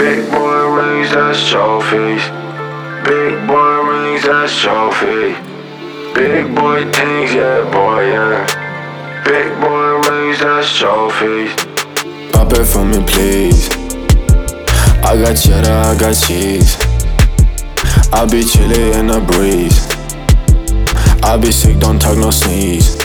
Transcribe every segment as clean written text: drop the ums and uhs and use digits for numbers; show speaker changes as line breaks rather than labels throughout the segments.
Big boy rings, that's trophies. Big boy rings, that's trophy. Big boy things, yeah boy, yeah. Big boy rings, that's trophies.
Pop it for me, please. I got cheddar, I got cheese. I be chillin' in the breeze. I be sick, don't talk, no sneeze.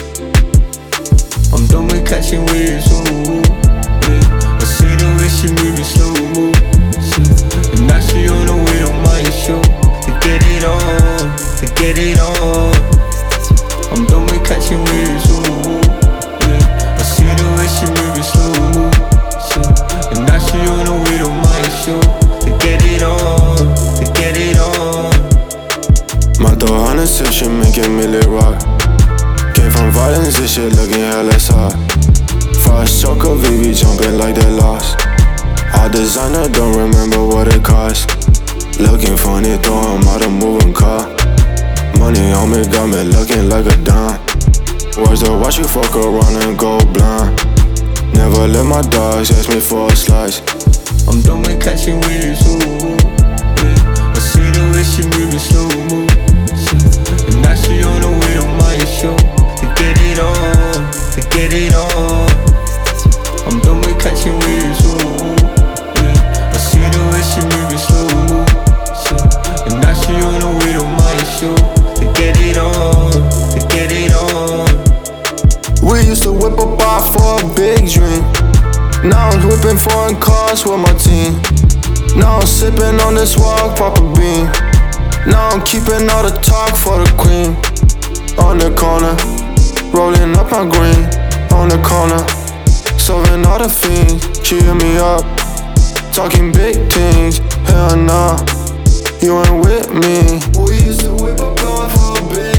I'm done with catching waves, ooh, yeah. I see the way she moving slow-mo, and now she on the way to my show. To get it on, to get it on. I'm done with catching waves, ooh, yeah. I see the way she moving slow-mo, and now she on the way to my show. To get it on, to get it on.
My door on the session, making me lit rock. Came from violence, this shit looking hella hard. Fast choker, baby jumping like they lost. Our designer don't remember what it cost. Looking funny, throw him out a moving car. Money on me, got me looking like a dime. Words to watch you fuck around and go blind. Never let my dogs ask me for a slice.
I'm done with catching waves, ooh, yeah. I see the way she moving slow-mo, and now she on the way to my show. To get it on, to get it on. I'm done with catching waves, ooh, yeah. I see the way she moving slow-mo, and now she on the way to my show. To get it on, to get it on.
We used to whip a bar for a big dream. Now I'm whipping foreign cars with my team. Now I'm sipping on this walk, pop a bean. Now I'm keeping all the talk for the queen. On the corner, rolling up my green. On the corner, serving all the fiends. She hit me up, talking big things. Hell nah, you ain't with me. We used to whip a car for a big